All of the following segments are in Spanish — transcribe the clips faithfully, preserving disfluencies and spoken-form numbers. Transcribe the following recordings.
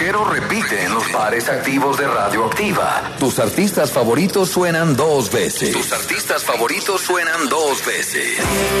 rockero repite en los pares activos de Radioactiva. Tus artistas favoritos suenan dos veces. Tus artistas favoritos suenan dos veces.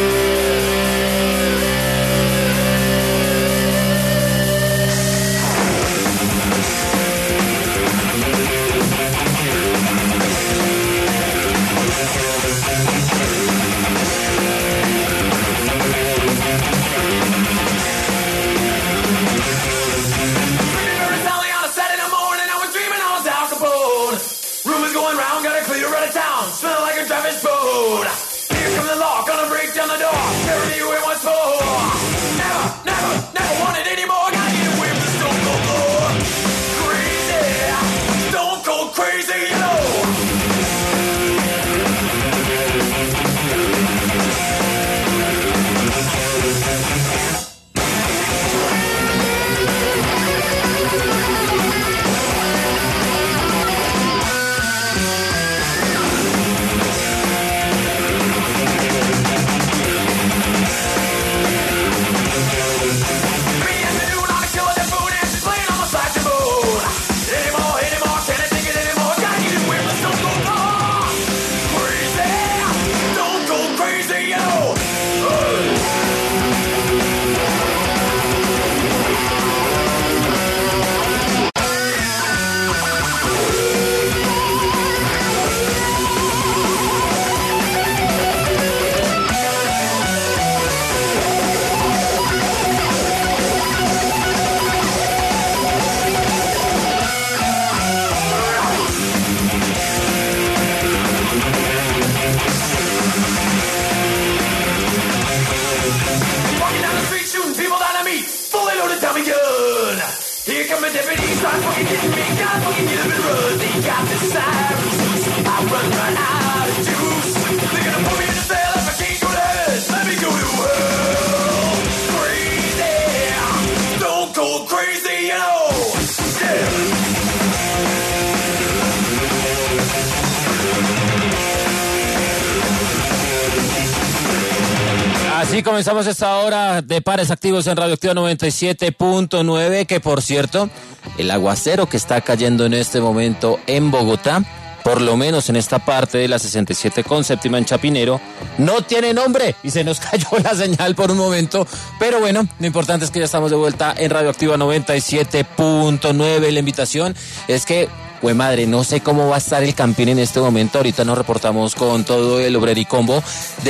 Así comenzamos esta hora de pares activos en Radioactiva noventa y siete punto nueve, que por cierto, el aguacero que está cayendo en este momento en Bogotá, por lo menos en esta parte de la sesenta y siete con séptima en Chapinero, no tiene nombre y se nos cayó la señal por un momento, pero bueno, lo importante es que ya estamos de vuelta en Radioactiva noventa y siete punto nueve. La invitación es que, pues madre, no sé cómo va a estar el Campín en este momento. Ahorita nos reportamos con todo el Obrericombo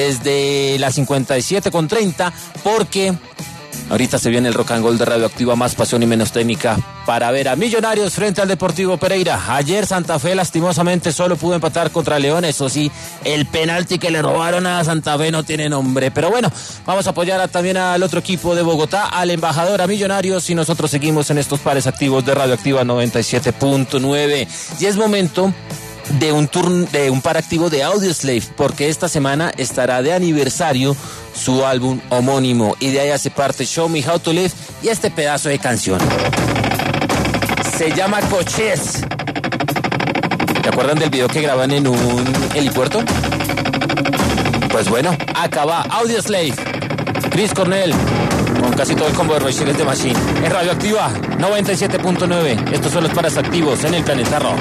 desde la cincuenta y siete con treinta, porque ahorita se viene el rock and roll de Radioactiva, más pasión y menos técnica, para ver a Millonarios frente al Deportivo Pereira. Ayer Santa Fe lastimosamente solo pudo empatar contra León. Eso sí, el penalti que le robaron a Santa Fe no tiene nombre. Pero bueno, vamos a apoyar a, también al otro equipo de Bogotá, al embajador, a Millonarios, y nosotros seguimos en estos pares activos de Radioactiva noventa y siete punto nueve. Y es momento de un turno, de un par activo de Audioslave, porque esta semana estará de aniversario su álbum homónimo, y de ahí hace parte Show Me How to Live y este pedazo de canción. Se llama Coches. ¿Se acuerdan del video que graban en un helipuerto? Pues bueno, acá va Audioslave, Chris Cornell, con casi todo el combo de Rage Against the Machine, en Radioactiva noventa y siete punto nueve. Estos son los pares activos en el Planeta Rock.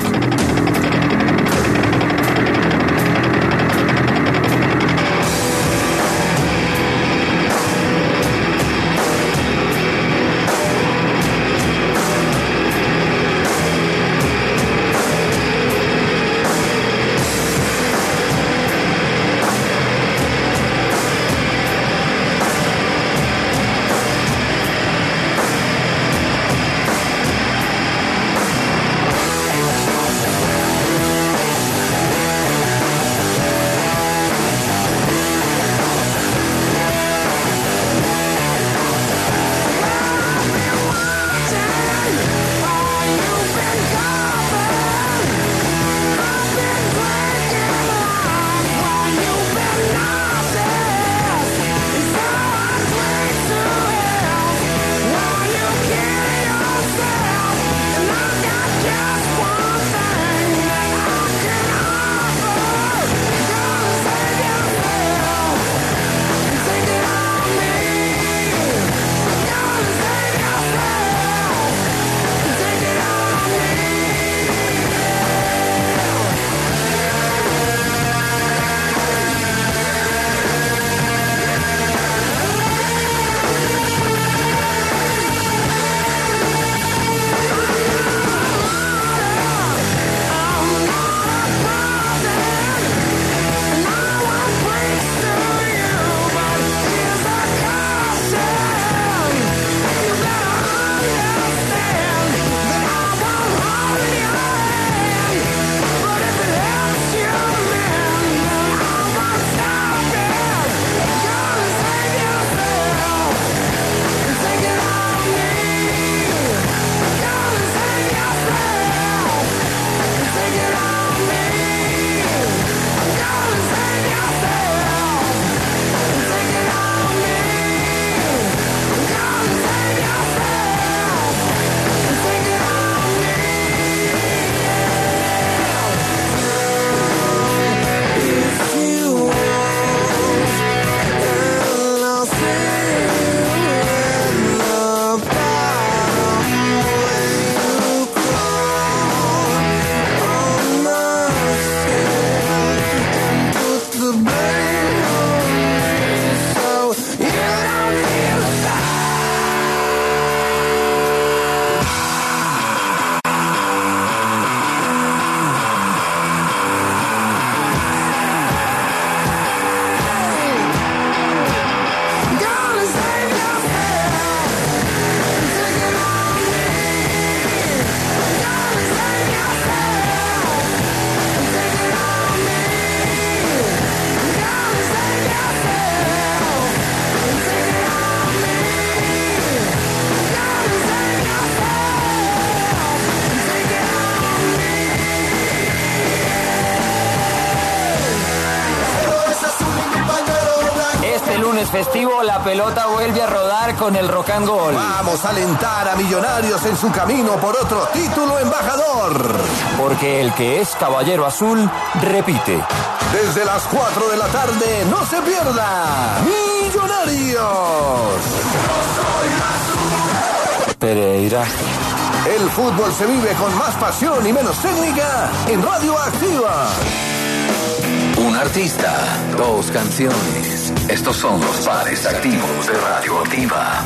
festivo, la pelota vuelve a rodar con el Rock and Gold. Vamos a alentar a Millonarios en su camino por otro título embajador. Porque el que es caballero azul, repite. Desde las cuatro de la tarde, no se pierda Millonarios. Pereira. El fútbol se vive con más pasión y menos técnica en Radio Activa. Un artista, dos canciones. Estos son los pares activos de Radio Activa.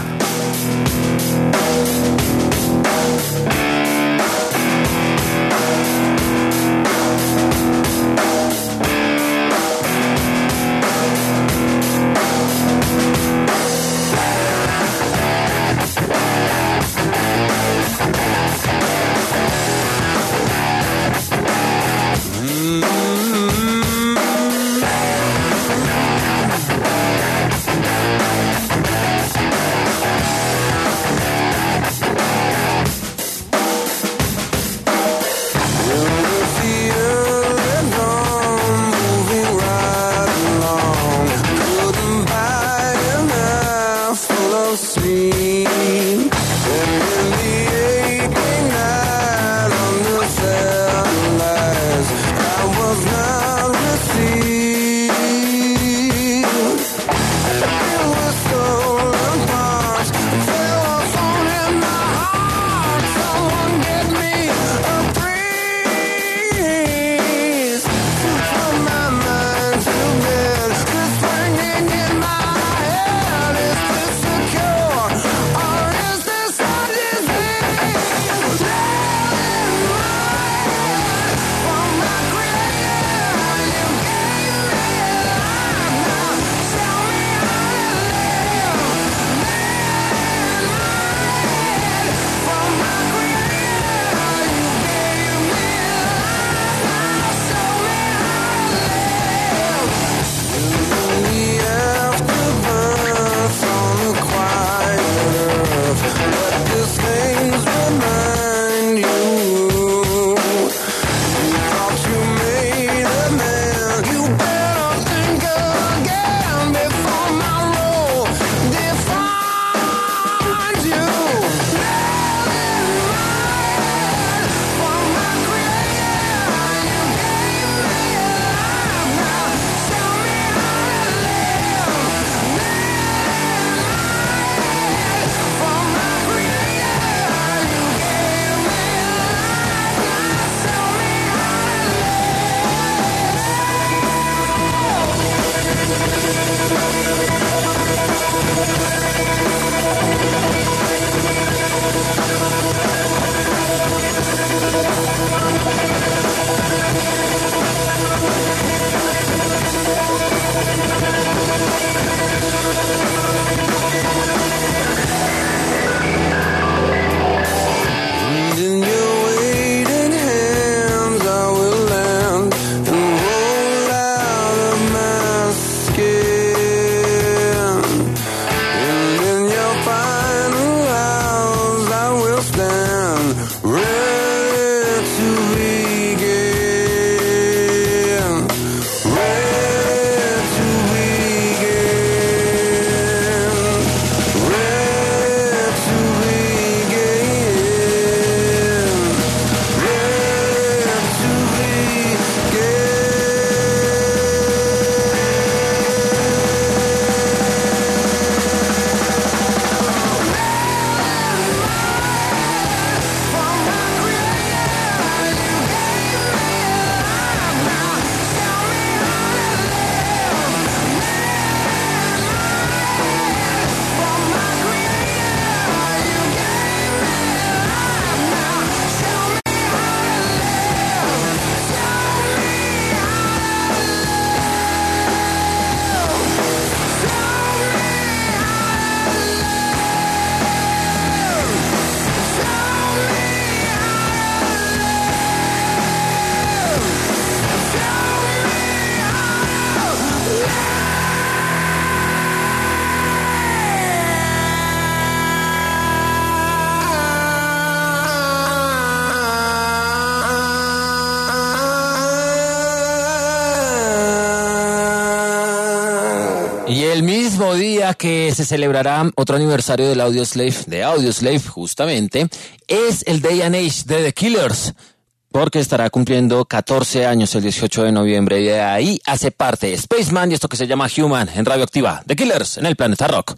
el mismo día que se celebrará otro aniversario del Audioslave, de Audioslave justamente, es el Day and Age de The Killers, porque estará cumpliendo catorce años el dieciocho de noviembre, y de ahí hace parte Spaceman y esto que se llama Human en Radioactiva. The Killers en el Planeta Rock.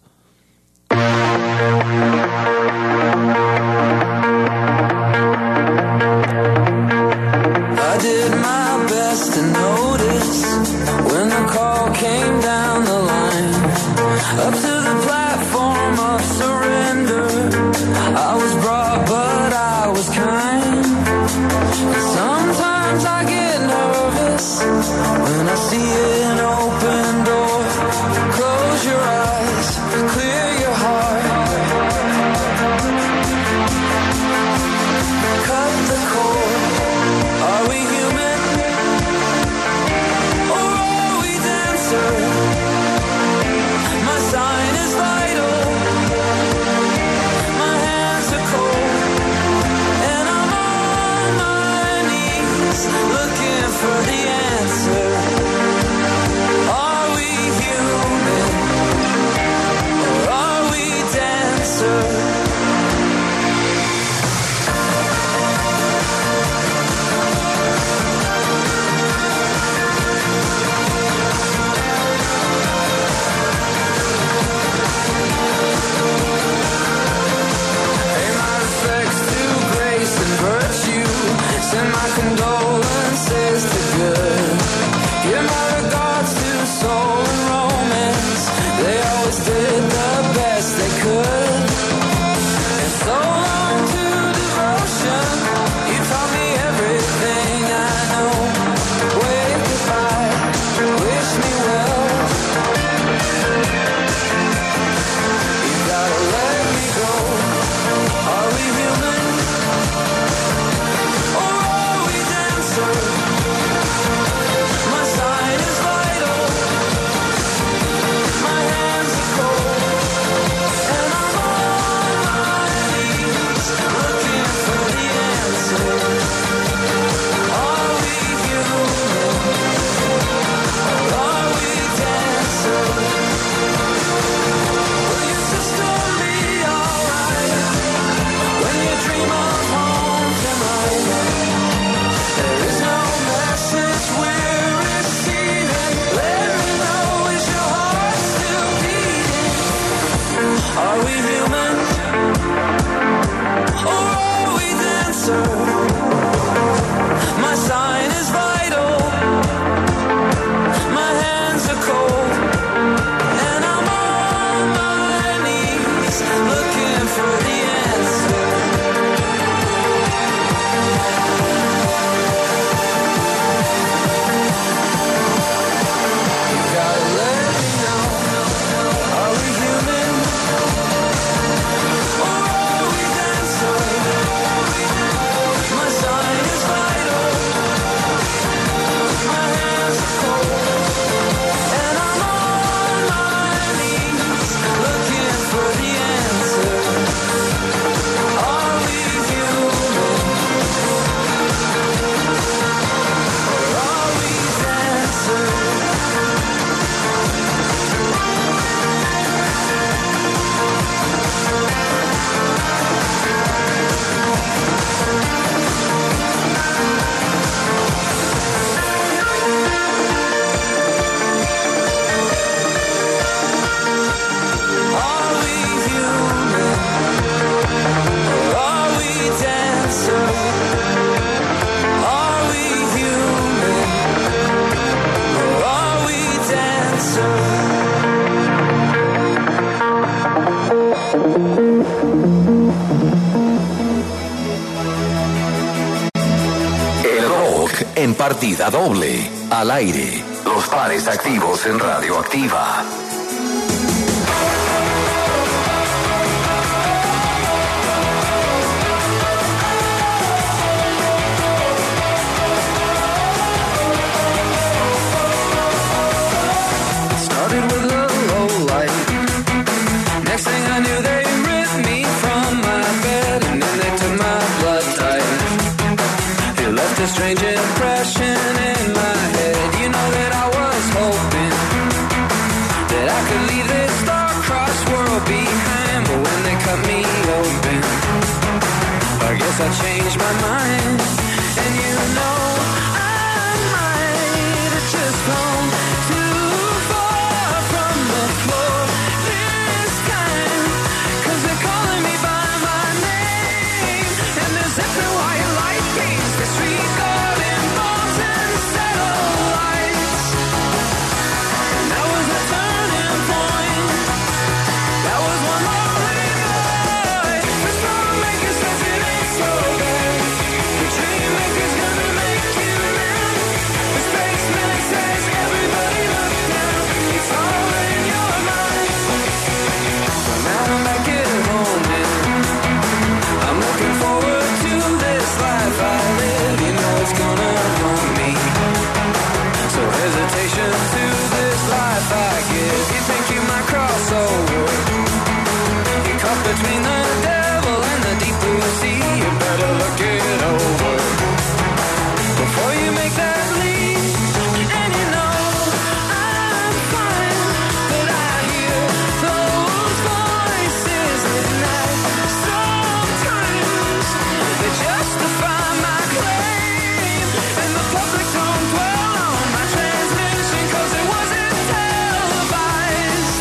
I did my best to notice when the call came down the line, up to the platform of surrender. I was brought, but I was kind. Sometimes I get nervous when I see an open door. Close your eyes, clear your heart. Cut the cord. Are we human? Or are we dancer? My sign is vital. My hands are cold. And I'm on my knees looking for the answer. Are we human? Or are we dancer? Send my condolences to good. Give my regards to soul and romance. They always did the best they could. And so long to devotion. You taught me everything I know. Wave goodbye, wish me well. You gotta let me go. Are we human? My sign is vital. My hands are cold. And I'm on my knees looking for the answer. Are we human? Are we dancer? Will your sister be alright when you dream of home tonight? There is no message we're receiving. Let me know, is your heart still beating? Are we human? Or are we dancer? My sign is vital. My hands are cold. And I'm on my knees looking for the answer. En partida doble, al aire, los pares activos en Radioactiva. Started with a low light. Next thing I knew, they ripped me from my bed, and then they took my blood type. It left a strange impression in my head. You know that I was hoping that I could leave mind. And you know I might have just gone too far from the floor this time, 'cause they're calling me by my name, and they're zipping white light beams, disregarding bombs and satellites. And that was a turning point. That was one lonely night. The stormmaker says it ain't so bad. The dreammaker's gonna make you mad. The spaceman says everybody look down. It's all in your mind. So now I'm back at home now. I'm looking forward to this life I live. You know it's gonna haunt me. So hesitation to this life I give. You think you might cross over. You're caught between the devil and the deep blue sea. You better look it over before you make that leap. And you know I'm fine, but I hear those voices at night. Sometimes they justify my claim, and the public don't dwell on my transmission, 'cause it wasn't televised.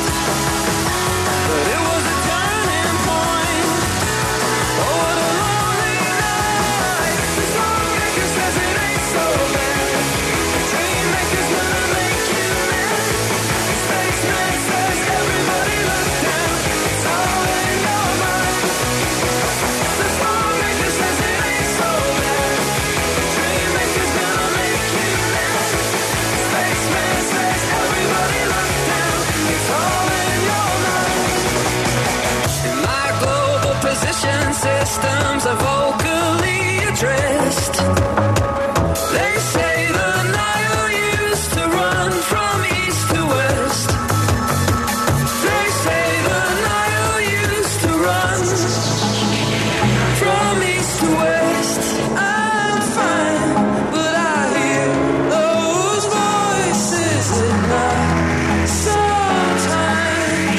But it was a turning point. Oh, what a lonely night. The stormmaker says it ain't so bad. The dreammaker's gonna make you mad. The spaceman says everybody look down. It's all in your mind. The stormmaker says it ain't so bad. The dreammaker's gonna make you mad. The spaceman says everybody look down. It's all in your mind. In my global position systems are vocally addressed. They say the Nile used to run from east to west. They say the Nile used to run from east to west. I'm fine, but I hear those voices at night sometimes.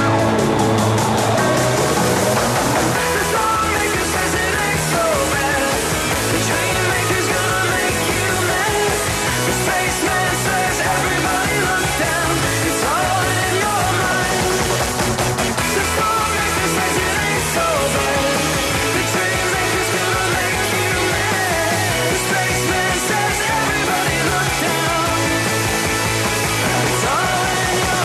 The stormmaker says it ain't so bad. The dreammaker's gonna make you mad. The spaceman says everybody look down. It's all in your mind. The stormmaker says it ain't so bad. The dreammaker's gonna make you mad. The spaceman says everybody look down. It's all in your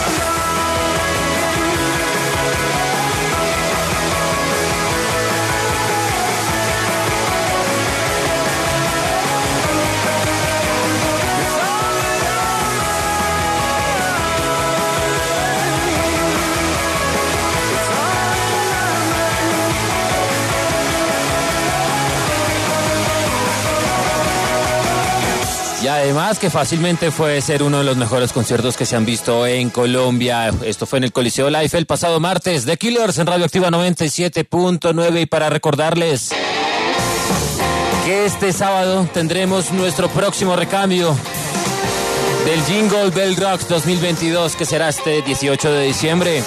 Y además que fácilmente puede ser uno de los mejores conciertos que se han visto en Colombia. Esto fue en el Coliseo Life el pasado martes. The Killers en Radioactiva noventa y siete punto nueve. Y para recordarles que este sábado tendremos nuestro próximo recambio del Jingle Bell Rock dos mil veintidós, que será este dieciocho de diciembre.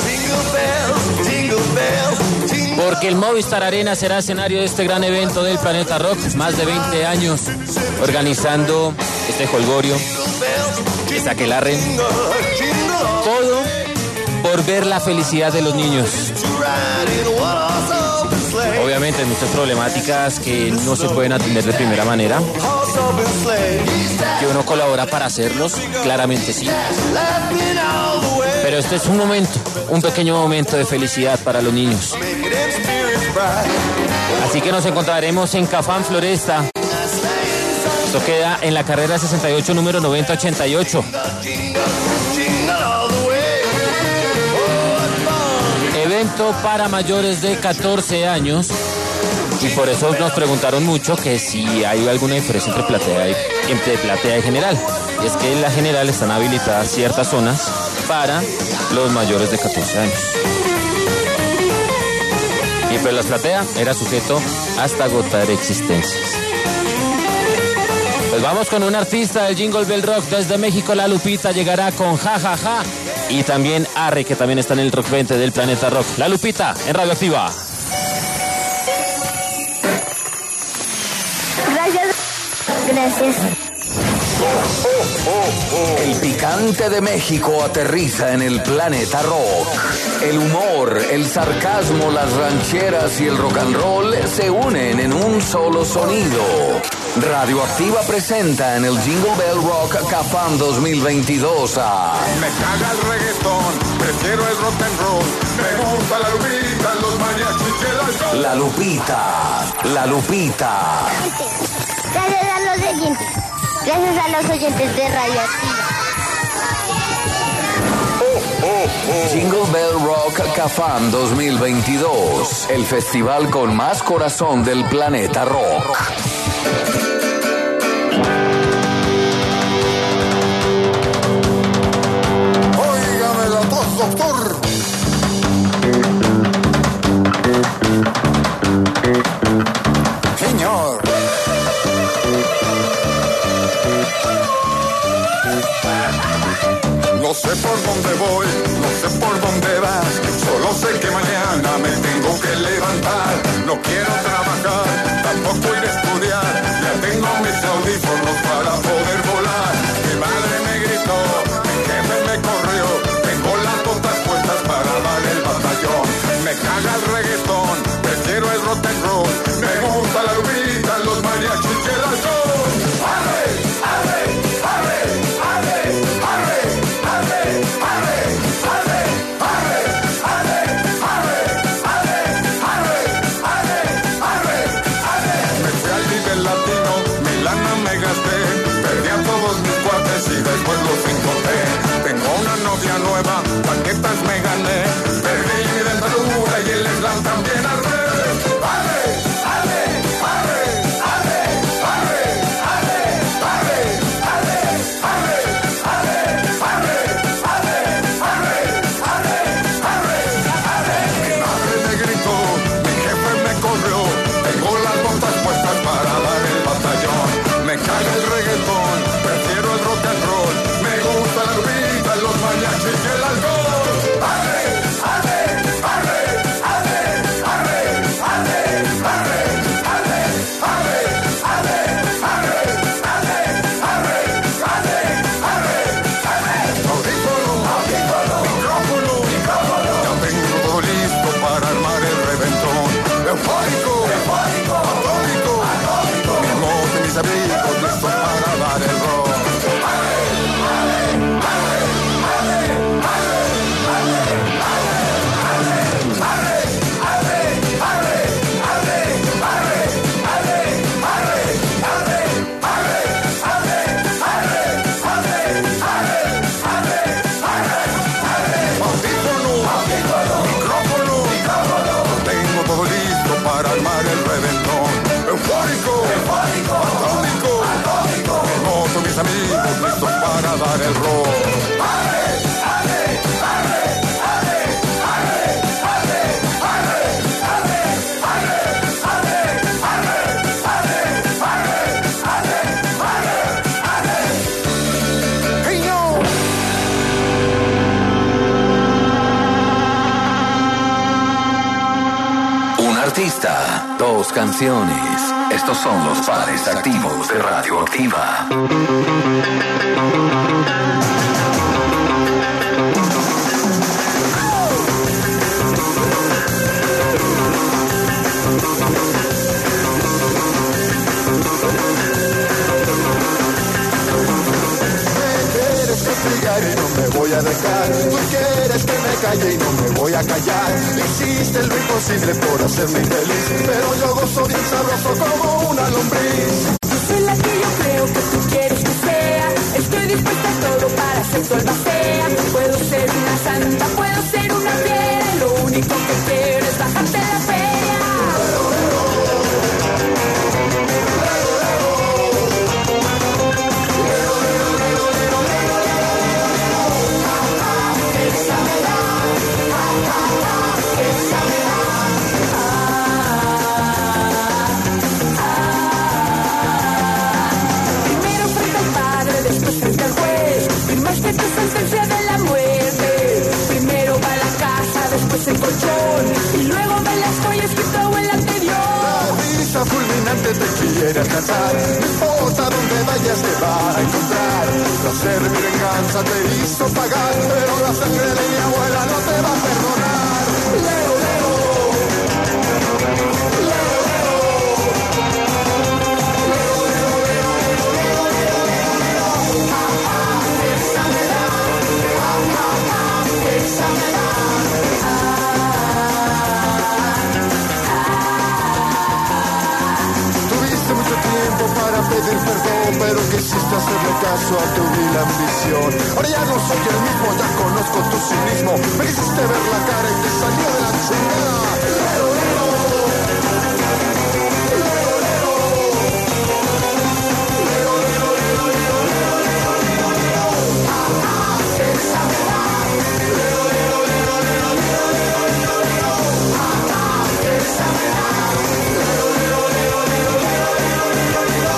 Porque el Movistar Arena será escenario de este gran evento del Planeta Rock. Más de veinte años organizando este jolgorio, este aquelarre. Todo por ver la felicidad de los niños. Obviamente hay muchas problemáticas que no se pueden atender de primera manera, que uno colabora para hacerlos, claramente sí. Pero este es un momento, un pequeño momento de felicidad para los niños. Así que nos encontraremos en Cafán Floresta. Esto queda en la carrera sesenta y ocho, número noventa ochenta y ocho. Evento para mayores de catorce años. Y por eso nos preguntaron mucho que si hay alguna diferencia entre platea y, entre platea y general. Y es que en la general están habilitadas ciertas zonas para los mayores de catorce años. Y pues la platea era sujeto hasta agotar existencias. Pues vamos con un artista del Jingle Bell Rock desde México. La Lupita llegará con Ja Ja Ja. Y también Arre, que también está en el Rock veinte del Planeta Rock. La Lupita en Radioactiva. Gracias. Gracias. El picante de México aterriza en el planeta rock. El humor, el sarcasmo, las rancheras y el rock and roll se unen en un solo sonido. Radioactiva presenta en el Jingle Bell Rock Cafam dos mil veintidós a... Me caga el reggaetón, prefiero el rock and roll. Me gusta la Lupita, los mariachis y el alcohol. La Lupita, la Lupita. Gracias a los oyentes. Gracias a los oyentes de Radioactiva. Jingle Bell Rock Cafam dos mil veintidós, el festival con más corazón del planeta rock. Óigame la tos, doctor. Señor. No sé por dónde voy, no sé por dónde vas. Solo sé que mañana me tengo que levantar. No quiero trabajar, tampoco ir a estudiar. Ya tengo mis audífonos para poder volar. Mi madre me gritó, mi jefe me corrió. Tengo las botas puestas para dar el batallón. Me caga el reggaetón, prefiero el rock and roll. Me gusta la Lupita, los mariachis y el alcohol. ¡Arre, arre, arre, arre, arre, arre, arre, arre, arre, arre, arre, arre, arre, arre, arre, arre! Me fui al Vive Latino, mi lana me gasté. Perdí a todos mis cuates y después los encontré. Tengo una novia nueva, paquetas me gané. Perdí mi dentadura y el slam también arre. ¡Arre, arre, arre, arre, arre, arre, arre, arre, arre, arre, arre, arre, arre, arre, arre, arre! Mi madre me gritó, mi jefe me corrió. Tengo las botas puestas para dar el batallón. Me caga el reggaetón, prefiero el rock and roll. Me gusta la Lupita, los mariachis y el alcohol. ¡Arre, arre, arre, arre, arre, arre, arre, arre, arre, arre, arre, arre, arre, arre, arre, arre! Audífono, audífono, micrófono, micrófono. Ya tengo todo listo para armar el reventón. Eufórico, eufórico, atómico, atómico. Mi moto y mis amigos listos para dar el rock. Mis amigos listos para dar el rol. ¡Arre, arre, arre, arre, arre, arre, arre, arre, arre, arre, arre, arre, arre, arre, arre! ¡Hey, yo! Un artista, dos canciones. Estos son los pares activos de Radioactiva. Y no me voy a dejar. Tú quieres que me calle y no me voy a callar. Hiciste lo imposible por hacerme infeliz, pero yo gozo bien sabroso como una lombriz. Yo soy la que yo creo que tú quieres que sea. Estoy dispuesta a todo para hacer tu albacea. Puedo ser una santa, puedo ser una fiera. Lo único que quiero es bajarte la feria. alcanzar. No importa dónde vayas te va a encontrar. Placer, mi venganza te hizo pagar, pero la sangre de mi abuela no te va a perdonar. Leo, Leo. Pedir perdón, pero quisiste hacerle caso a tu vil ambición. Ahora ya no soy el mismo, ya conozco tu cinismo. Me quisiste ver la cara y te salió de la chingada. Lero, lero. Lero, lero. Lero, lero, lero, lero, lero, lero, lero, lero. Ah, ah, esa me da. Lero, lero, lero, lero, lero, lero, lero, lero. Ah, ah, esa me da. Lero, lero, lero, lero, lero, lero, lero, lero.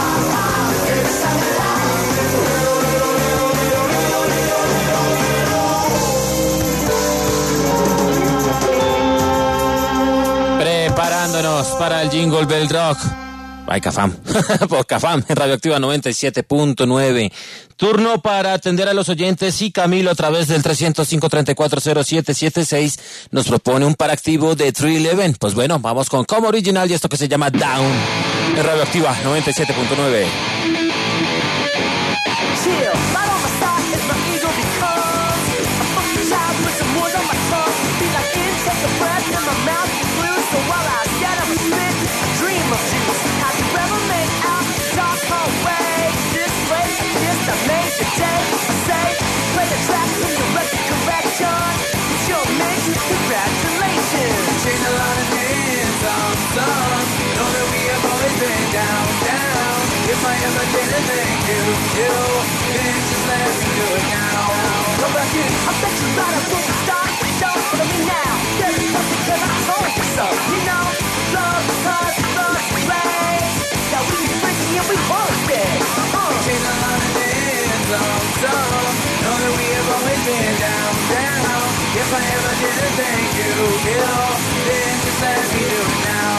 Preparándonos para el Jingle Bell Rock. Ay, Cafam. Por Cafam en Radioactiva noventa y siete punto nueve. Turno para atender a los oyentes y Camilo a través del trescientos cinco, treinta y cuatro, cero siete siete seis nos propone un par activo de tres once. Pues bueno, vamos con Como Original y esto que se llama Down en Radioactiva noventa y siete punto nueve. Chill, right on my side as my ego becomes a fucking child with some words on my tongue. Be like in, take a breath in my mouth, blue. So while I get up and spit, I dream of juice. Have you ever made out the dark hallway? This way, I guess I made your day. I say, play the track in the record correction. It's your mix, congratulations. Change a lot of hands on some. Know that we have always been down, down. If I ever didn't thank you, you, then just let me do it now. Go back in, I bet you right up when we start the show. But I mean now, there is something that I told you so. You know, love because love is right. That we be freaky and we want it. Uh. Change a lot of hands on some. Know that we have always been down, down. If I ever didn't thank you, you, then just let me do it now.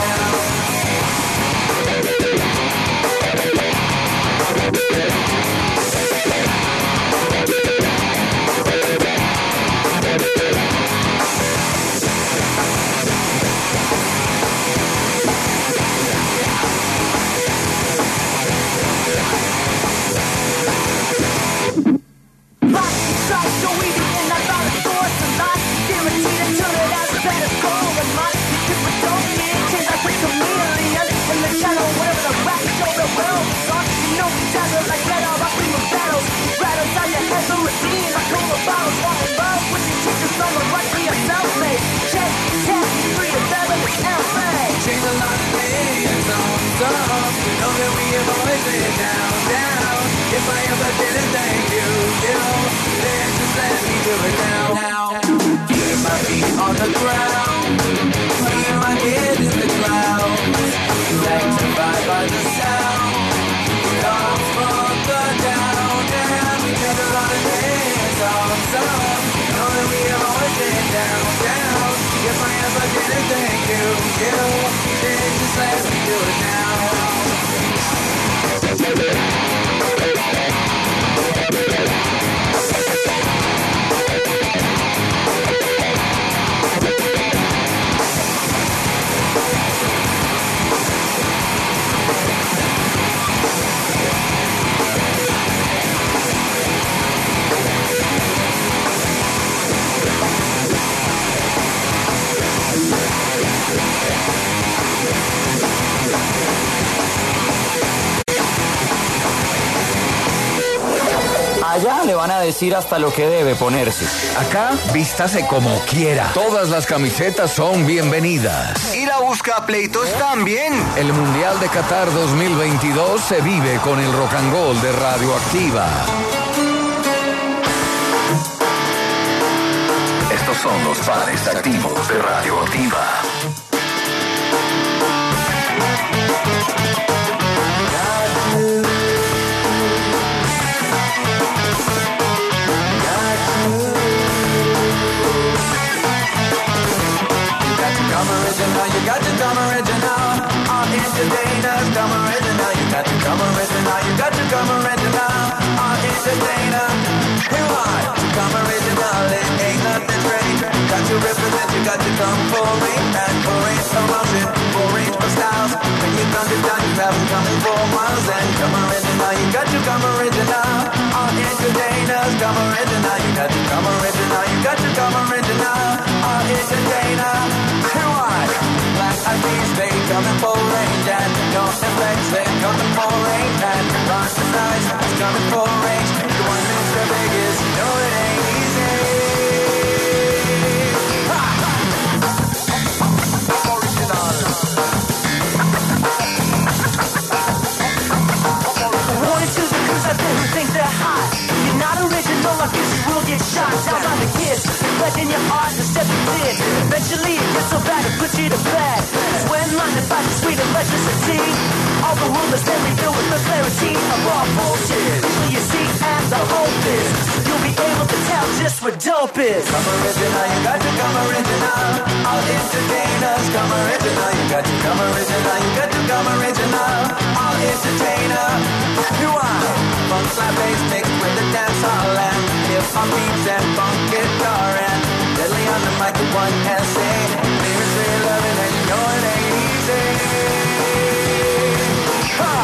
If I ever didn't thank you, you, then just let me do it now. now. Keep my feet on the ground, keep my head in the clouds, sanctified by the sound, comes from the down, and we take a lot of hands on some, know that we have always been down, down. If I ever didn't thank you, you, then just let me do it now. Allá le van a decir hasta lo que debe ponerse. Acá, vístase como quiera. Todas las camisetas son bienvenidas. Y la busca pleitos también. El Mundial de Qatar dos mil veintidós se vive con el Rock and Roll de Radioactiva. Estos son los pares activos de Radioactiva. Original, you got your dumb original. All entertainers, dumb original. got to come original, you got to come original. Our entertainer, you are to come original, it ain't nothing strange. Got to represent, you got to come for range and for range promotion, for range for styles. When you come to town, you have them coming for miles and come original, you got to come original. Our entertainers, come original, you got to come original, you got to come original. Our entertainer, you are Black Eyed Peas, they coming for range and don't flex, they coming for range and Rock the Nice is coming for range. The one Mister Vegas, you know it ain't easy. Who think they're hot? You're not original, I guess you will get shot. Down on the kids, let in your heart the step you did. Eventually it gets so bad it puts you to bed. It's when line to fight the sweet electricity. All the rumors then revealed with the clarity of all bullshit. Visually you see and the hope is you'll be able to tell just what dope is. Come original, you got to come original. All entertainers, come original. You got to come original, you got to come original. All entertainer, you are. Funk slap bass mixed with the dance hall and hip hop beats and funk guitar and deadly on the mic with one can say lyrics really loving and you know it ain't easy. Ha!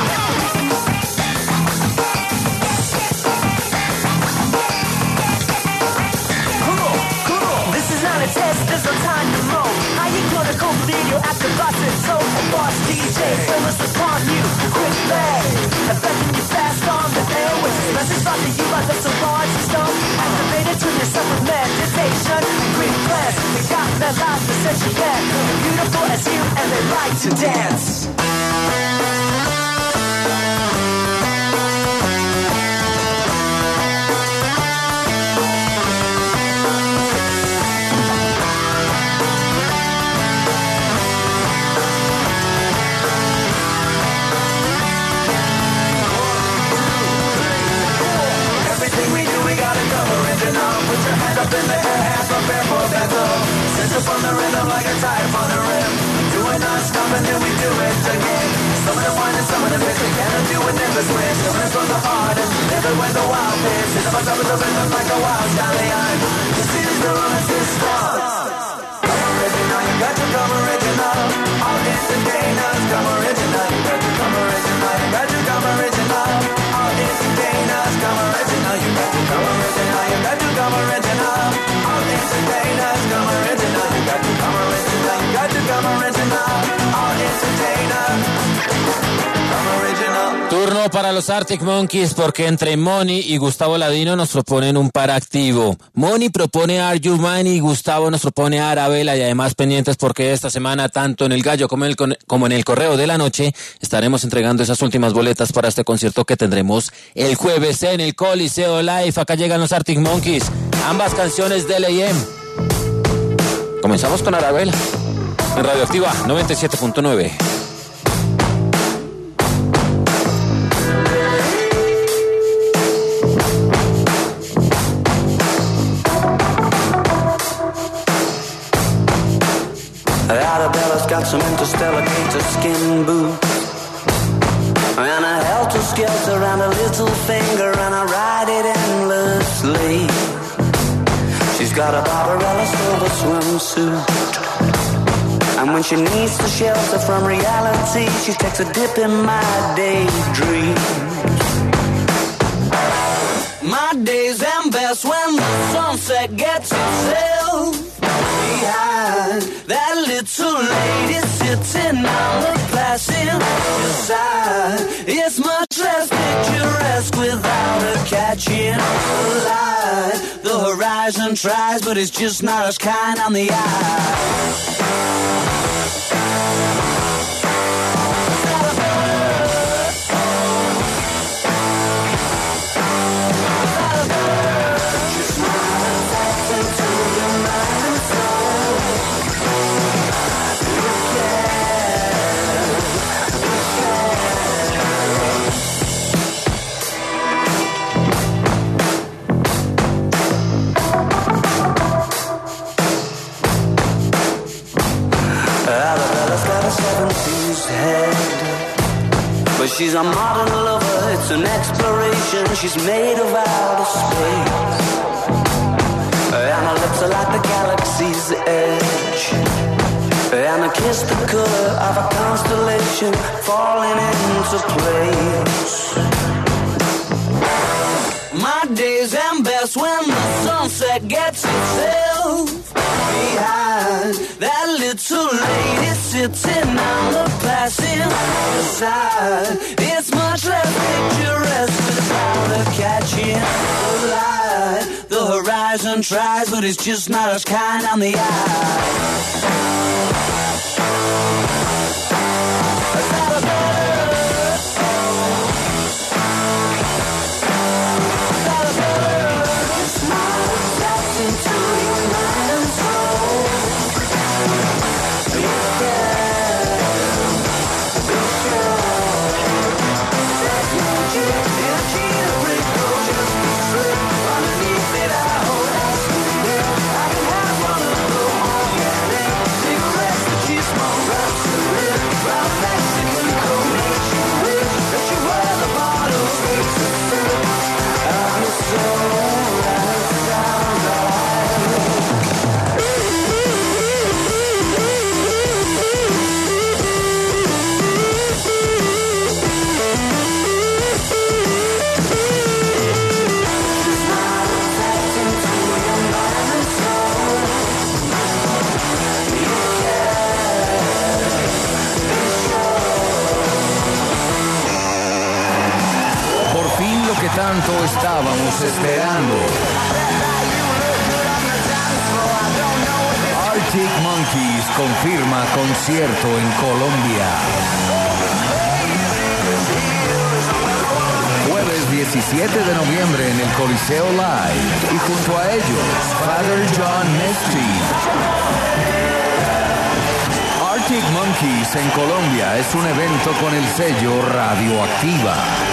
Cool, cool. This is not a test, there's no time to moan. How you gonna go video after boss and so a boss D J focus upon you, quick play, affecting you fast on the airways. Message brought to you by the so large system. Activated to yourself with meditation. Green class, they got their lives to set you back. Beautiful as you and they like to dance. Put your hands up in the air, hands up there for that love. Sense up on the rhythm like a tire on the rim. Doing non-stop and then we do it again. Some of them whine and some of them bitch, they cannot do it, never switch. Doing it from the heart and live it with a wild pitch. Sit up on top of the rhythm like a wild stallion. The city's the romance is strong. Come original, you got to come original. All entertainers, come original. You got to come original, you got to come original. All entertainers, come original. You got to come original, you got to come original. All entertainers, come original. You got to come original, you got to come original. All entertainers, come original. Turno para los Arctic Monkeys porque entre Moni y Gustavo Ladino nos proponen un par activo. Moni propone Are You Mine y Gustavo nos propone Arabella, y además pendientes porque esta semana tanto en el Gallo como en el, como en el Correo de la Noche estaremos entregando esas últimas boletas para este concierto que tendremos el jueves en el Coliseo Live. Acá llegan los Arctic Monkeys, ambas canciones de L A M. Comenzamos con Arabella en Radioactiva noventa y siete punto nueve. Arabella's got some interstellar gator skin boots and a helter-skelter and a little finger, and I ride it endlessly. She's got a Barbarella silver swimsuit, and when she needs to shelter from reality, she takes a dip in my daydreams. My days end best when the sunset gets itself behind that little lady sitting on the passenger side. It's much less picturesque without her catching the light. The horizon tries, but it's just not as kind on the eye. She's a modern lover, it's an exploration. She's made of outer space, and her lips are like the galaxy's edge, and her kiss the color of a constellation falling into place. My days end best when the sunset gets itself behind that little lady sitting on the passenger side. It's much less picturesque without her catching the light. The horizon tries, but it's just not as kind on the eye. Tanto estábamos esperando. Arctic Monkeys confirma concierto en Colombia. Jueves diecisiete de noviembre en el Coliseo Live y junto a ellos Father John Misty. Arctic Monkeys en Colombia es un evento con el sello Radioactiva.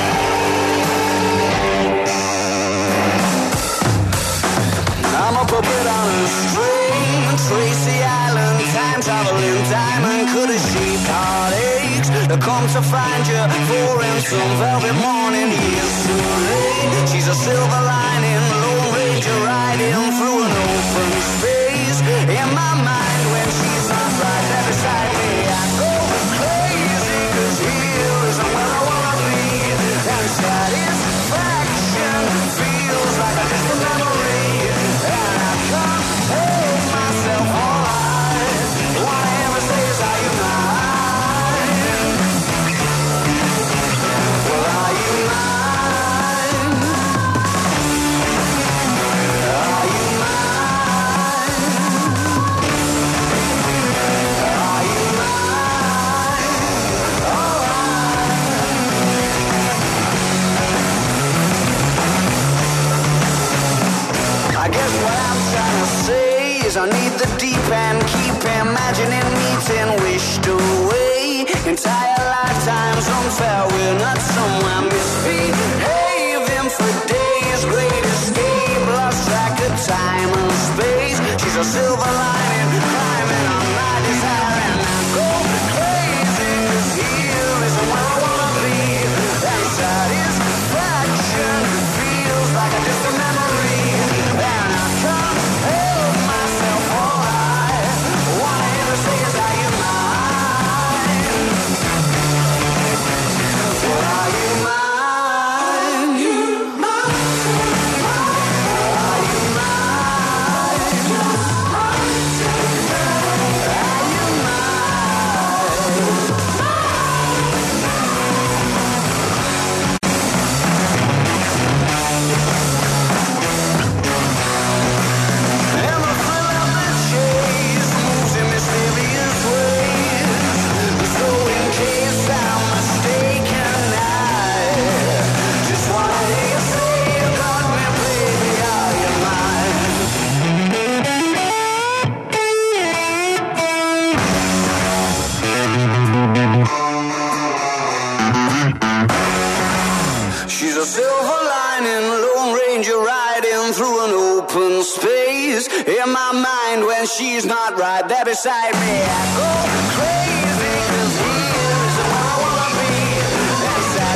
I'm a puppet on a string, Tracy Island, time traveling diamond, could have shaped heartaches. I come to find you for in some velvet morning, years too late. She's a silver lining, Lone Ranger riding through an open space. In my mind when she's not right there beside me, I go crazy, cause here isn't where I wanna be. And satisfaction feels like a distant memory. I need the deep and keep imagining meeting wished away. Entire lifetimes unfair, we're not somewhere misbehaving for days. Great escape, lost track of time and space. She's a silver lining, climbing on my desire, and I go crazy, cause here isn't where I wanna be. And satisfaction feels like a distant memory, and I can't help myself. In my mind when she's not right there beside me, I go crazy, cause here is where I wanna be. That's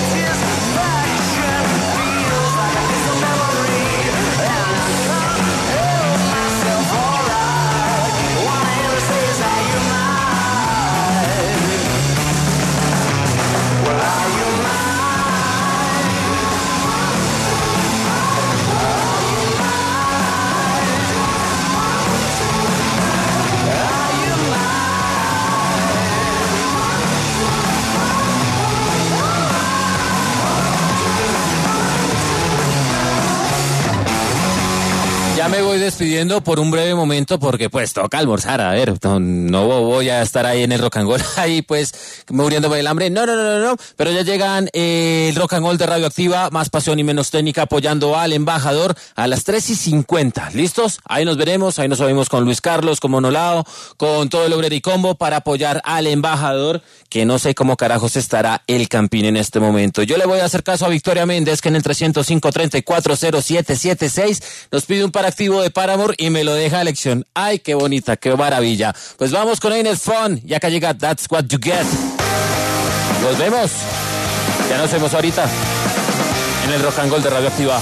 me voy despidiendo por un breve momento porque pues toca almorzar, a ver, no, no voy a estar ahí en el Rock and Roll ahí pues muriéndome del hambre, no, no, no, no, no, pero ya llegan eh, el Rock and Roll de Radioactiva, más pasión y menos técnica, apoyando al embajador a las tres y cincuenta, ¿listos? Ahí nos veremos, ahí nos vemos con Luis Carlos, con Monolao, con todo el Obrero y Combo para apoyar al embajador, que no sé cómo carajos estará el Campín en este momento. Yo le voy a hacer caso a Victoria Méndez, que en el trescientos cinco, treinta y cuatro, cero siete siete seis nos pide un para activo de Paramore y me lo deja a elección. Ay, qué bonita, qué maravilla. Pues vamos con Ain't It Fun y acá llega That's What You Get. Nos vemos. Ya nos vemos ahorita en el Rock and Roll de Radioactiva.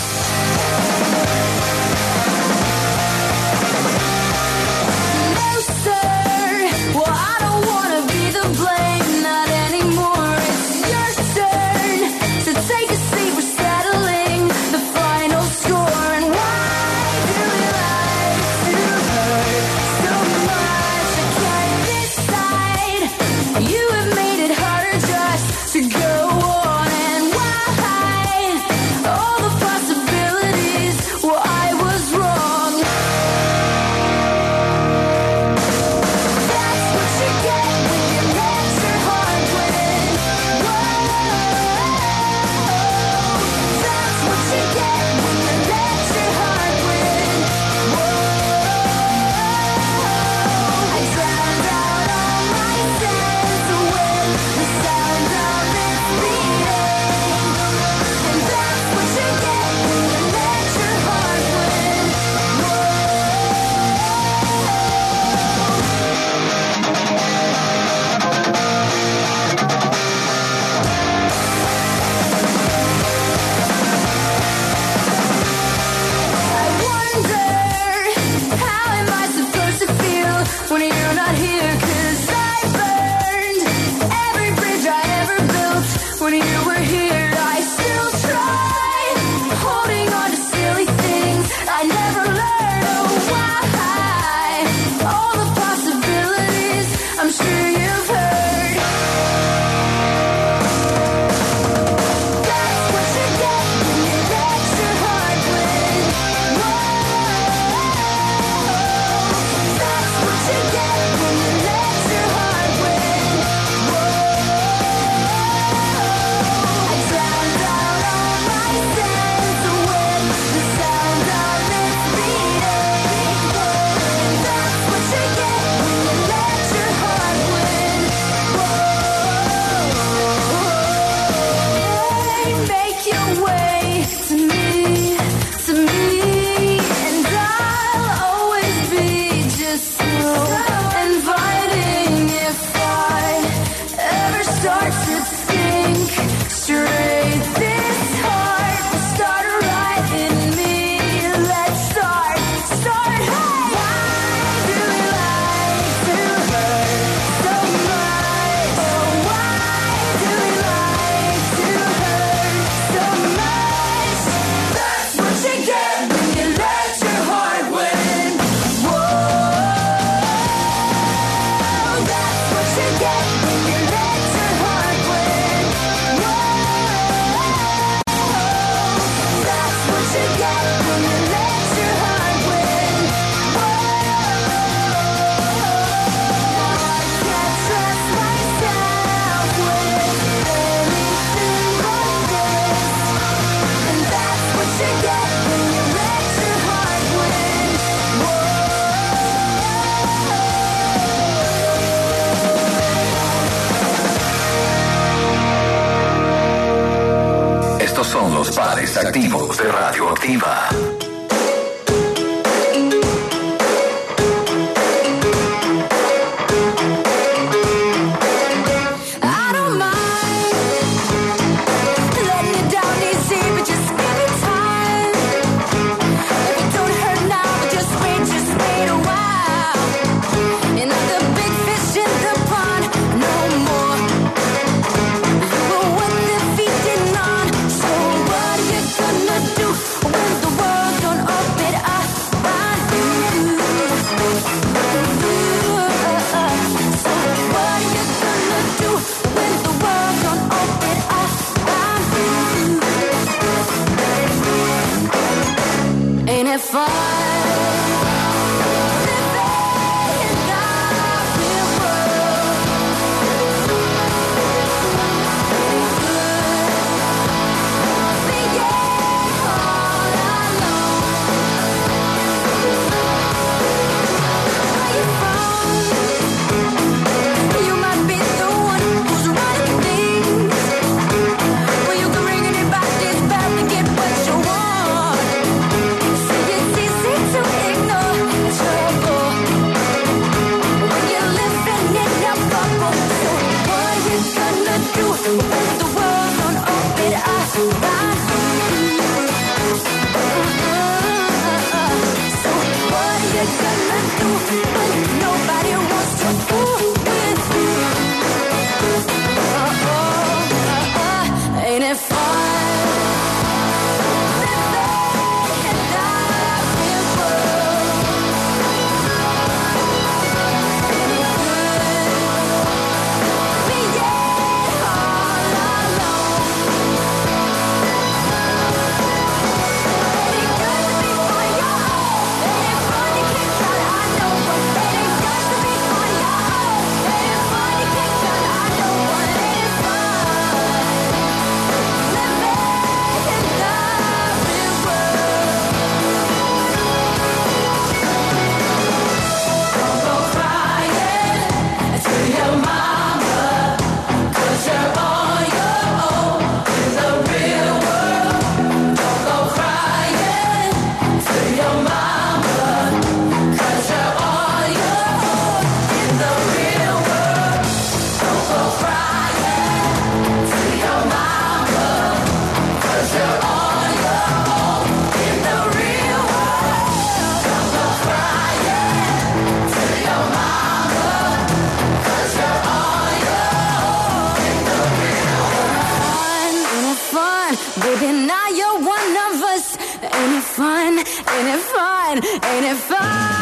Son los pares activos de Radioactiva. Ain't it fun? it fun? Baby, now you're one of us. Ain't it fun? Ain't it fun? Ain't it fun?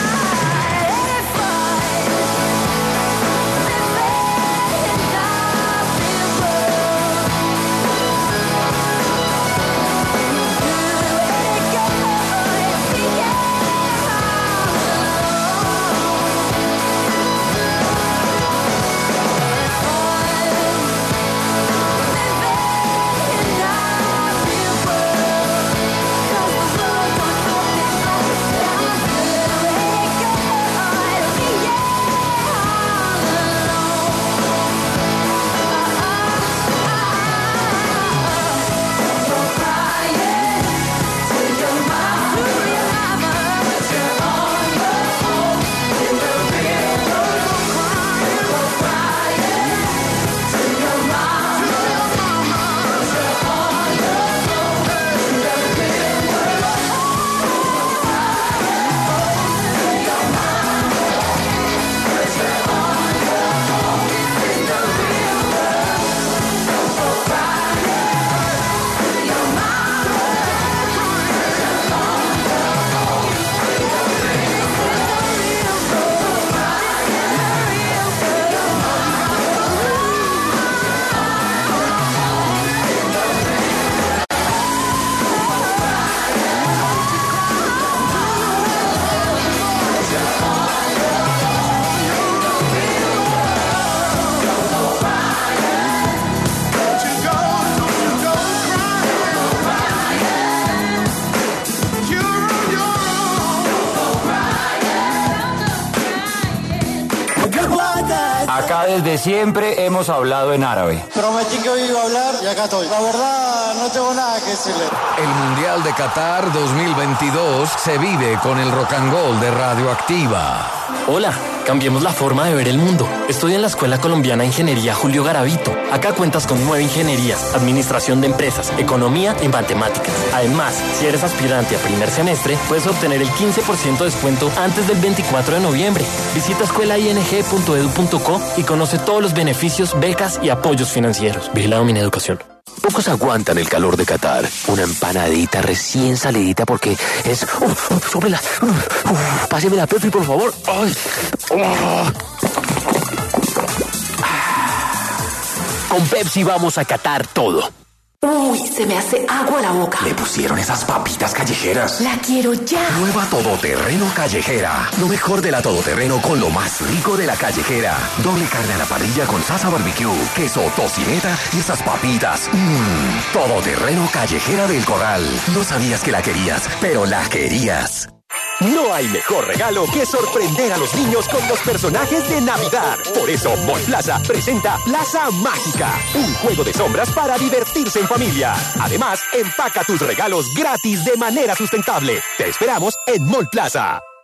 Acá desde siempre hemos hablado en árabe. Prometí que hoy iba a hablar y acá estoy. La verdad, no tengo nada que decirle. El Mundial de Qatar dos mil veintidós se vive con el Rock and Roll de Radioactiva. Hola, cambiemos la forma de ver el mundo. Estoy en la Escuela Colombiana de Ingeniería Julio Garavito. Acá cuentas con nueve ingenierías, administración de empresas, economía y matemáticas. Además, si eres aspirante a primer semestre, puedes obtener el quince por ciento de descuento antes del veinticuatro de noviembre. Visita escuela i n g punto e d u punto co y conoce todos los beneficios, becas y apoyos financieros. Vigilado Mineducación. Pocos aguantan el calor de Qatar. Una empanadita recién salidita porque es... Uf, uf, sóbrela. Uf, uf, páseme la Pepsi, por favor. Ay. Oh. Con Pepsi vamos a Qatar todo. Uy, se me hace agua la boca. Le pusieron esas papitas callejeras. La quiero ya. Nueva Todoterreno Callejera. Lo mejor de la Todoterreno con lo más rico de la callejera. Doble carne a la parrilla con salsa barbecue, queso, tocineta y esas papitas. Mmm, Todoterreno Callejera del Corral. No sabías que la querías, pero la querías. No hay mejor regalo que sorprender a los niños con los personajes de Navidad. Por eso, Mall Plaza presenta Plaza Mágica, un juego de sombras para divertirse en familia. Además, empaca tus regalos gratis de manera sustentable. Te esperamos en Mall Plaza.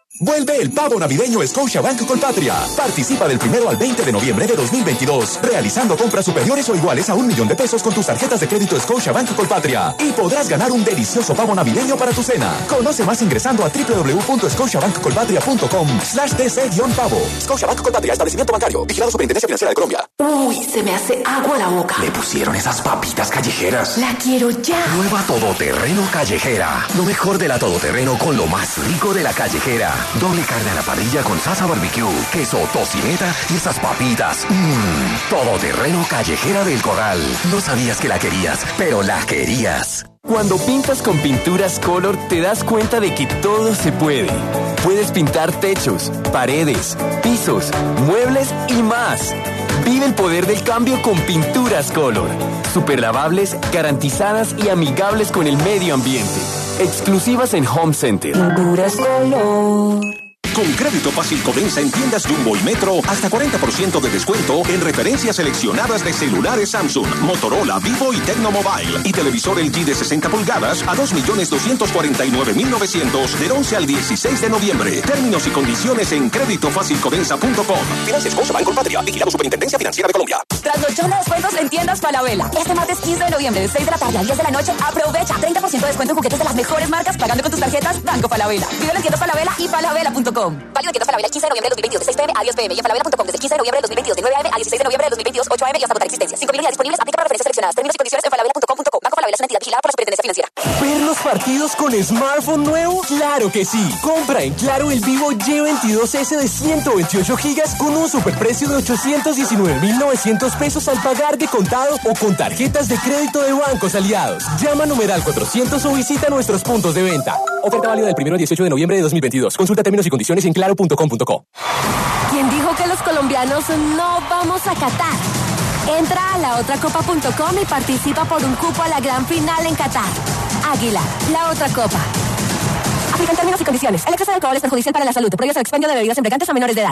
Vuelve el pavo navideño Scotiabank Colpatria. Participa del primero al veinte de noviembre de dos mil veintidós, realizando compras superiores o iguales a un millón de pesos con tus tarjetas de crédito Scotiabank Colpatria. Y podrás ganar un delicioso pavo navideño para tu cena. Conoce más ingresando a doble u doble u doble u punto scotiabank colpatria punto com slash D C pavo. Scotiabank Colpatria, establecimiento bancario. Vigilado Superintendencia Financiera de Colombia. Uy, se me hace agua la boca. Le pusieron esas papitas callejeras. La quiero ya. Nueva todoterreno callejera. Lo mejor de la todoterreno con lo más rico de la callejera. Doble carne a la parrilla con salsa barbecue, queso, tocineta y esas papitas. Mmm, todoterreno callejera del Corral. No sabías que la querías, pero la querías. Cuando pintas con pinturas Color, te das cuenta de que todo se puede. Puedes pintar techos, paredes, pisos, muebles y más. Vive el poder del cambio con Pinturas Color. Superlavables, garantizadas y amigables con el medio ambiente. Exclusivas en Home Center. Pinturas Color. Con Crédito Fácil Codensa en tiendas Jumbo y Metro, hasta cuarenta por ciento de descuento en referencias seleccionadas de celulares Samsung, Motorola, Vivo y Tecnomobile. Y televisor L G de sesenta pulgadas a dos millones doscientos cuarenta y nueve mil novecientos del once al dieciséis de noviembre. Términos y condiciones en crédito fácil codensa punto com. Financias Scotiabank Colpatria, vigilado Superintendencia Financiera de Colombia. Trasnochón de descuentos en tiendas Falabella. Este martes quince de noviembre, de seis de la tarde a diez de la noche, aprovecha treinta por ciento de descuento en juguetes de las mejores marcas pagando con tus tarjetas Banco Falabella. Vive en tiendas Falabella y falabella punto com. Válido en tiendas Falabella el quince de noviembre de dos mil veintidós, de seis p m a diez p m y en falabella punto com desde el quince de noviembre de dos mil veintidós, de nueve a m a dieciséis de noviembre de dos mil veintidós, ocho a m y hasta agotar existencia. cinco mil unidades disponibles, aplica para referencias seleccionadas. Términos y condiciones en falabella punto com punto co. Banco Falabella es una entidad vigilada por la Superintendencia Financiera. ¿Ver los partidos con smartphone nuevo? ¡Claro que sí! Compra en Claro el Vivo G veintidós S de ciento veintiocho gigas con un superprecio de ochocientos diecinueve mil novecientos pesos al pagar de contado o con tarjetas de crédito de bancos aliados. Llama numeral cuatrocientos o visita nuestros puntos de venta. Oferta válida del primero al dieciocho de noviembre de dos mil veintidós. Consulta términos y condiciones en claro punto com punto co. ¿Quién dijo que los colombianos no vamos a Qatar? Entra a la otra copa punto com y participa por un cupo a la gran final en Qatar. Águila, la otra copa. Aplican términos y condiciones. El exceso de alcohol es perjudicial para la salud. Prohíbe el expendio de bebidas embriagantes a menores de edad.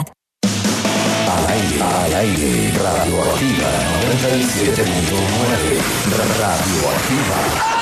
Al aire, al aire, Radioactiva noventa y siete punto nueve. Radioactiva.